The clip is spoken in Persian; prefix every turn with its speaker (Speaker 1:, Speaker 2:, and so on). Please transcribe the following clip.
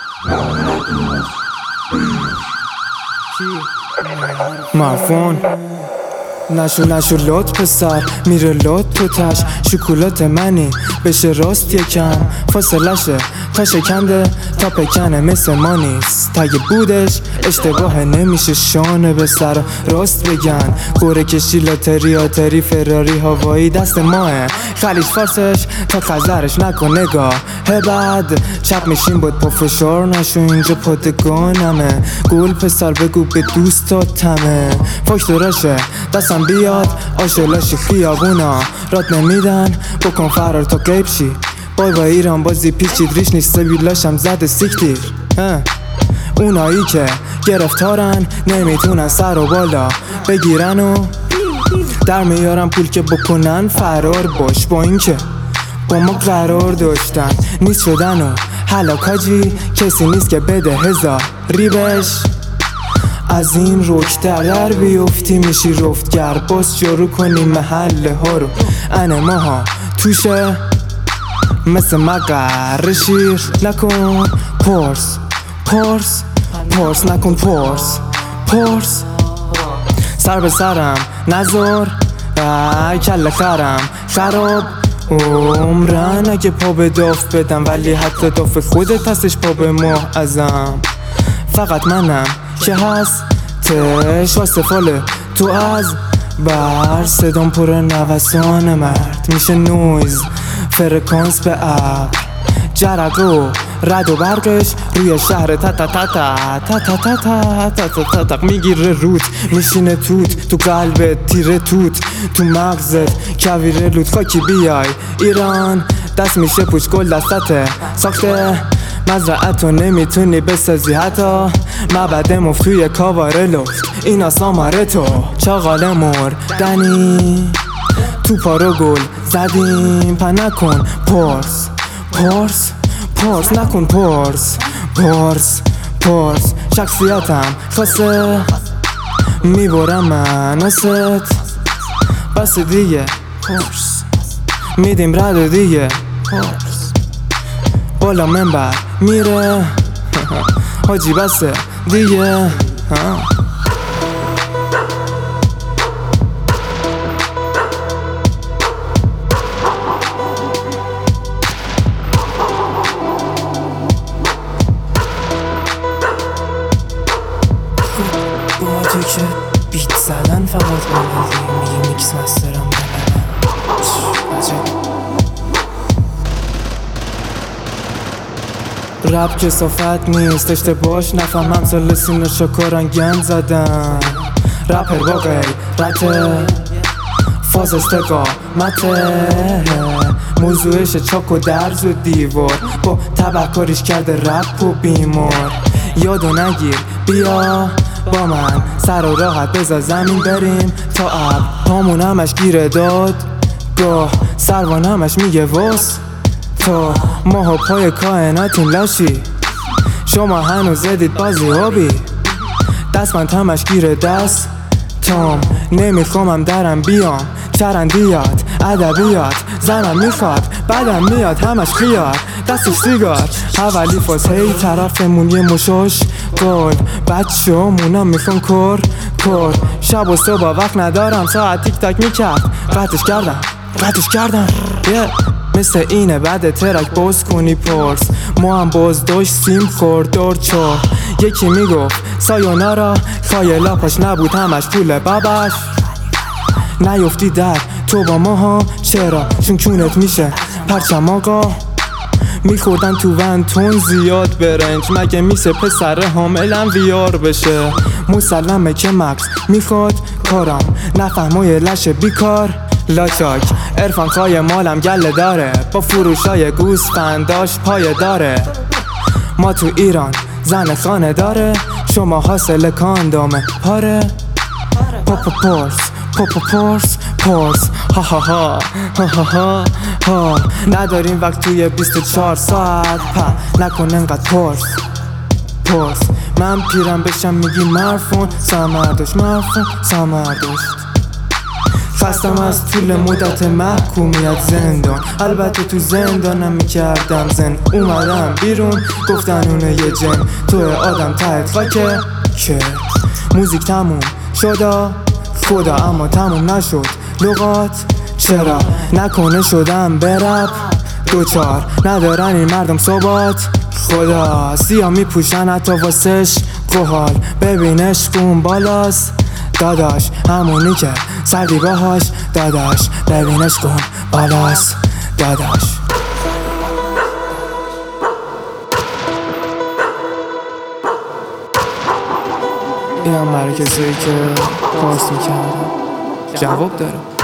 Speaker 1: مرفون نشو لط پسر میره لط تو تش شکلات منی بشه راست یکم فاصلشه تا شکنده تا پکنه مثل ما نیست تگه بودش اشتباه نمیشه شانه به سر راست بگن قره کشی لاتری فراری هوایی دست ماه خلیج فارسش تا خزرش نکن نگاه بعد چپ میشیم بود پا فشار نشو اینجا پادگانمه گل پسر بگو به دوستات تمه فاکتوراشه دستم بیاد آشلاش خیابونا رات نمیدن بکن فرار تا قیب شی بای ایران بازی پیچید ریش نیست سبیلاشم زده سیکتیر اونایی که گرفتارن نمیتونن سر و بالا بگیرن و در میارن پول که بکنن فرار باش با این که با ما قرار داشتن نیست شدن و حلاکاجی کسی نیست که بده هزاری بش از این رک در بیفتی میشی رفتگر باز جارو کنی محله ها رو انماها توشه مثل مقر شیر نکن پارس نکن پارس سر به سرم نزار کل خرم خراب عمرن اگه پا به داف بدم ولی حتی داف خودت هستش پا به ماه ازم فقط منم که هستش واسه فاله تو از بر صدام پر نوسان مرد میشه نویز فرکانس به ابر جرق و رد و برقش روی شهر تا تا تا تا تا تا تا تا تا تا تا میگیره روت میشینه توت تو قلبت تیره توت تو مغزت کویره لوت خاکی بیای ایران دست میشه پوچ گل دستته ساخته مزرعتو نمیتونی بسازی حتی مبد مفت توی کاواره لفت اینا ساماره تو چاقال مردنی تو پارو گل زدیم پا نکن پارس نکن پارس شخصیتم خاصه میبرم مناست بس دیگه پارس میدیم رد دیگه پارس بالا منبر میره حاجی بسه دیگه تو که بیت زدن فقط بلدی میگه میکس مسترم رب کسافت نیست اشتباهش نفهمم سال سینه شکاران گند زدن رپر با غیرته فاز استقامته موضوعش چاک و درز و دیوار با تبهکاریش کرده رپ و بیمار یادو نگیر بیا با من سر و راحت بذار زمین بریم تا اب پامون همش گیره داد گاه سروان همش میگه واس تا ماها پای کائناتیم لاشی شما هنوز زدید بازی هابی دستمند همش گیره دست تام نمیخوامم درم بیام چرندیات ادبیات زنم میخواد بعدم میاد همش خیار دستش سیگار حوالی فاز هی طرفمون یه مشاش گل بچه همونم میخوان کار شب و صبح وقت ندارم ساعت تیک تاک میکرد قطعش کردم مثل اینه بعد ترک باز کنی پارس ما هم باز داشتیم خوردار چار یکی میگفت سایونارا خایلا پاش نبود همش پول باباش نیفتی در تو با ماها چرا چون کونت میشه پرچم آقا میخوردن تو ونتون زیاد برنج مگه میشه پسر حاملم ویار بشه مسلمه که مکس میخواد کارم نفهمای لشه بیکار لاچاک ارفانکای مالم گله داره با فروشای گوسفنداش پایه داره ما تو ایران زن خانه داره شما حاصل کاندامه پاره پارس ها نداریم وقت توی 24 ساعت نکن انقدر پارس من پیرم بشم میگی مرفون سمرداشت خستم از طول مدت محکومیت زندان. البته تو زندانم میکردم زن، اومدم بیرون گفتن اونه یه جن. تو آدم تحت خاکه که موزیک تموم شدا خدا، اما تموم نشد لغات. چرا نکنه شدم برپ دوچار، ندارن این مردم ثبات. خدا سیاه میپوشن حتی واسش قحال، ببینش کون بالاست داداش، همونی که سردی باهاش داداش، ببینش کن بالاست داداش. این هم برای کسایی که پارس میکردم جواب داره.